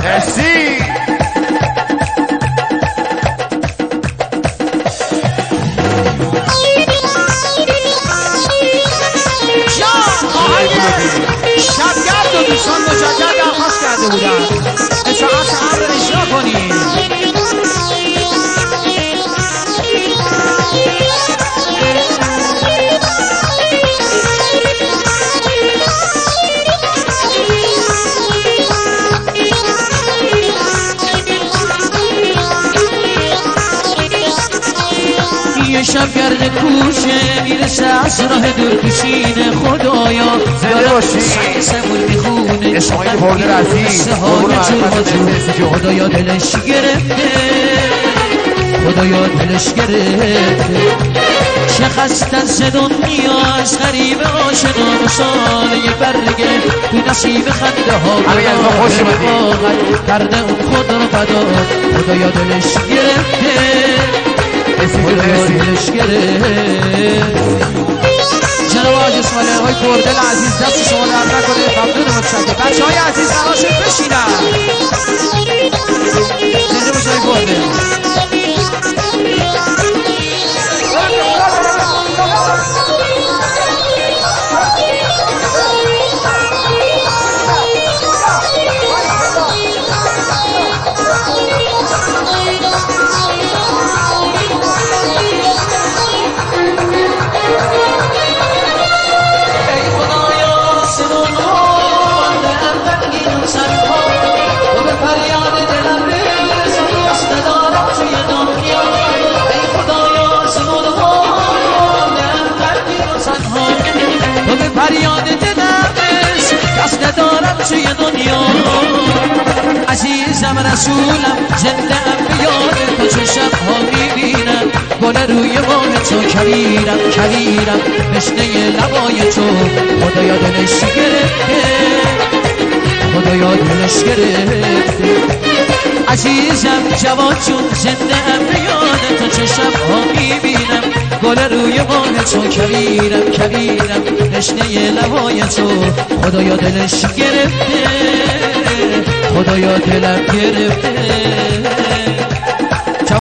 مرسی. شبگرد و دوستان مجدد درخواست کرده بودن اطاعت امر اجرا کنید. یه شبگرد کوشه میرسه از راه دور کشین خدایا زنده باشی. سمون میخونه اسماعیل بردر عزیز خدایا دلش گرفته، خدایا دلش گرفته. چه خستن ز دنیا از غریب آشنا مثال یه برگه تو نصیب خنده ها کرده اون خود رو فدا. خدایا دلش گرفته، خدایا دلش گرفته. جناب آج اسماعیل های کردل عزیز دست شما درد نکنه. ممنون متشکرم. بچه های عزیز قرار شد بشینن. زنده باش های کردل. فریاد دلم کس ندارم توی دنیا. عزیزم رسولم زنده ام بیاد تو چه شبها میبینم گل روی ماه تو کبیرم کبیرم تشنه لبای تو. خدایا دلش گرفته، خدایا دلش گرفته. عزیزم جوان جون زنده ام بیاد تو چه شبها میبینم گل روی ماه تو کبیرم کبیرم تشنه لبای تو. خدایا دلش گرفته، خدایا دلم گرفته.